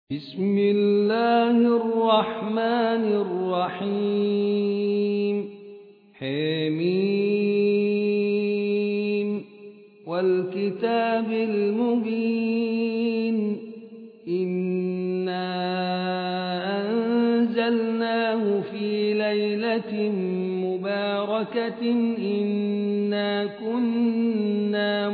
بسم الله الرحمن الرحيم حميم والكتاب المبين إنا أنزلناه في ليلة مباركة إنا كنا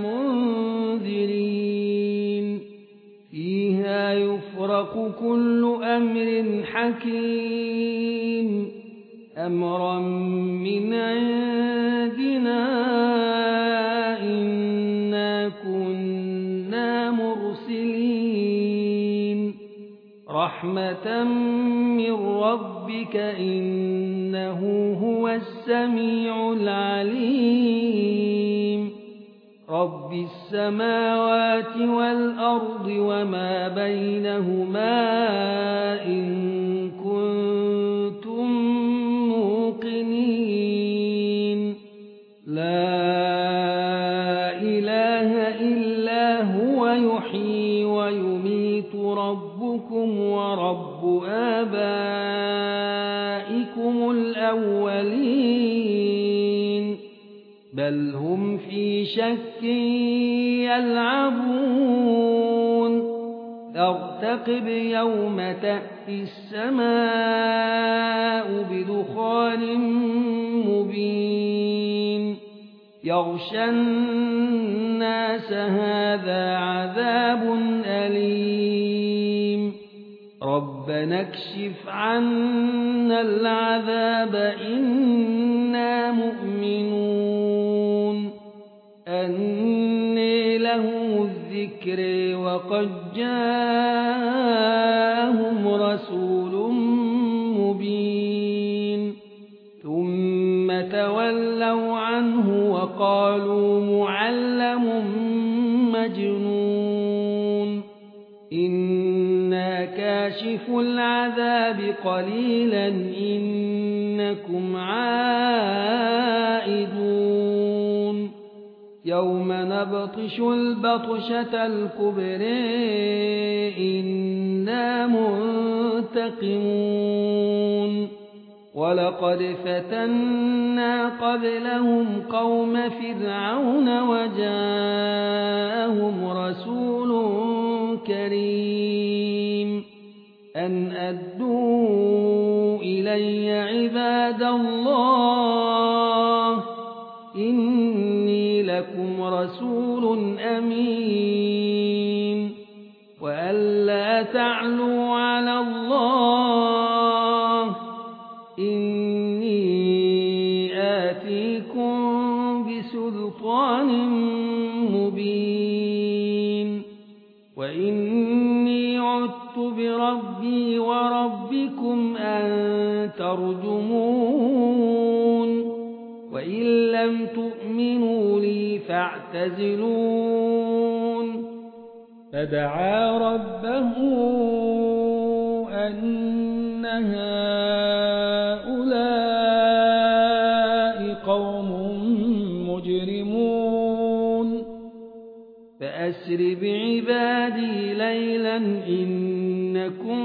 منذرين فيها يفرق كل أمر حكيم أمرا من عندنا إنا كنا مرسلين رحمة من ربك إنه هو السميع العليم رب السماوات والأرض وما بينهما إن كنتم موقنين لا إله إلا هو يحيي ويميت ربكم ورب آبائكم الأولين بل هم في شك يلعبون فارتقب يوم تأتي السماء بدخان مبين يغشى الناس هذا عذاب أليم ربنا اكشف عنا العذاب إنا مؤمنون أني لهم الذكر وقد جاءهم رسول مبين ثم تولوا عنه وقالوا معلم مجنون إنا كاشف العذاب قليلا إنكم عائدون يوم نبطش البطشة الكبرى إنا منتقمون ولقد فتنا قبلهم قوم فرعون وجاءهم رسول كريم أن أدوا إلي عباد الله إني لكم رسول أمين وأن لا تعلوا على الله إني آتيكم بسلطان مبين وإني عدت بربي وربكم أن ترجمون وإن لم تؤمنوا لي فاعتزلون فدعا ربه أن هؤلاء قوم مجرمون فأسر بعبادي ليلا إنكم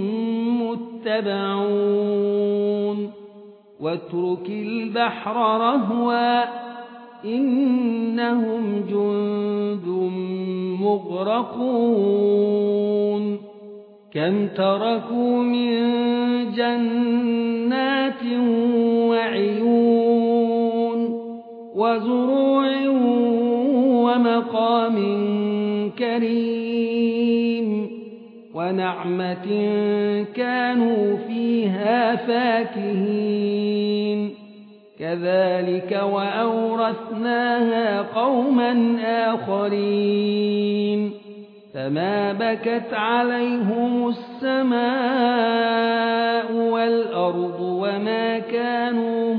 متبعون واترك البحر رهوا إنهم جند مغرقون كم تركوا من جنات وعيون وزروع ومقام كريم ونعمة كانوا فيها فاكهين كذلك وأورثناها قوما آخرين فما بكت عليهم السماء والأرض وما كانوا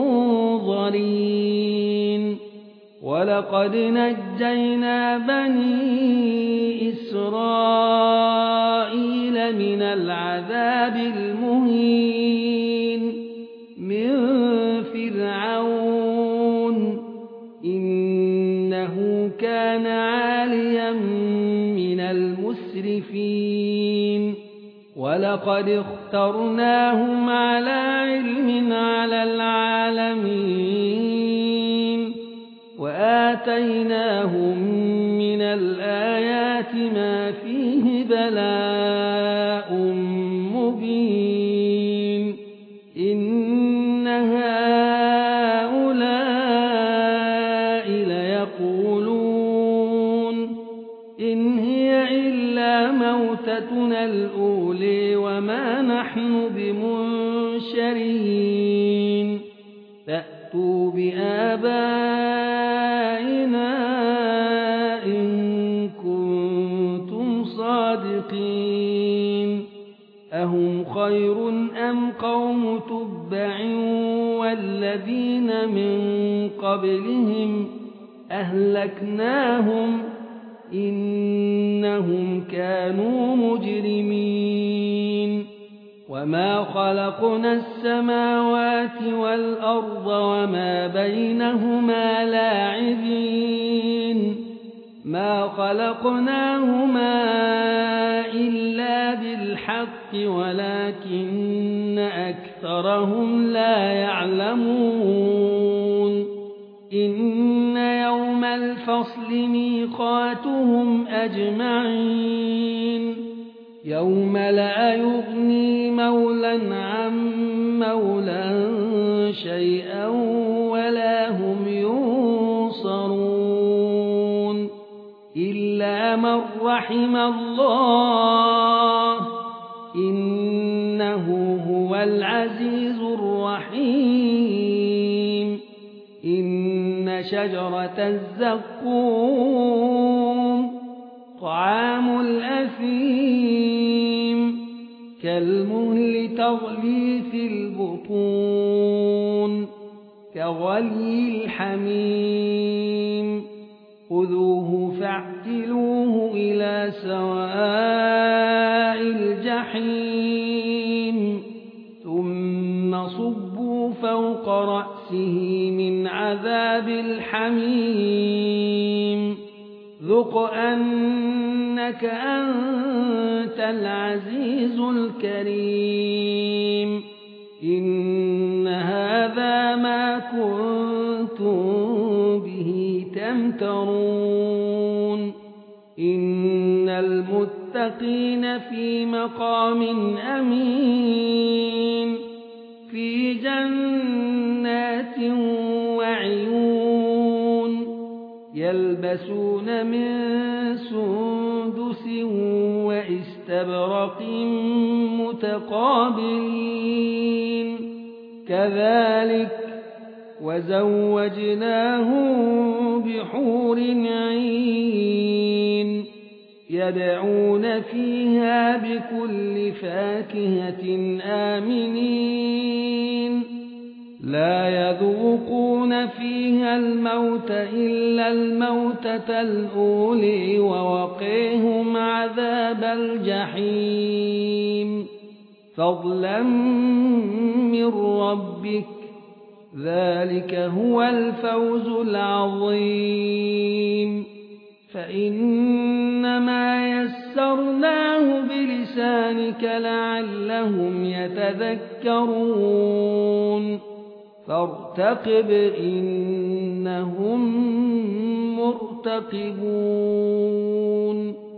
منظرين ولقد نجينا بني إسرائيل من العذاب المهين من فرعون إنه كان عاليا من المسرفين ولقد اخترناهم على علم على العالمين وآتيناهم من الآيات ما فيه بلاء مبين إن هؤلاء ليقولون إن هي إلا موتتنا الأولى وما نحن بمنشرين فأتوا بآبائنا إن كنتم صادقين أهم خير أم قوم تبع والذين من قبلهم أهلكناهم إنهم كانوا مجرمين وما خلقنا السماوات والأرض وما بينهما لاعبين ما خلقناهما إلا بالحق ولكن أكثرهم لا يعلمون إن يوم الفصل ميقاتهم أجمعين يوم لا يغني مولى عن مولى شيئا ولا هم ينصرون إلا من رحم الله إنه هو العزيز الرحيم إن شجرة الزقوم طعام الأثيم كالمهل تغلي في البطون كغلي الحميم خذوه فاعتلوه إلى سواء الجحيم ثم صبوا فوق رأسه من عذاب الحميم ذق أنك أنت العزيز الكريم إن هذا ما كنتم به تمترون إن المتقين في مقام أمين في جنات وعيون يلبسون من سندس واستبرق متقابلين كذلك وزوجناهم بحور عين يدعون فيها بكل فاكهة آمنين لا يذوقون فيها الموت إلا الموتة الأولى ووقيهم عذاب الجحيم فضلا من ربك ذلك هو الفوز العظيم فإنما يسرناه بلسانك لعلهم يتذكرون فارتقب إنهم مرتقبون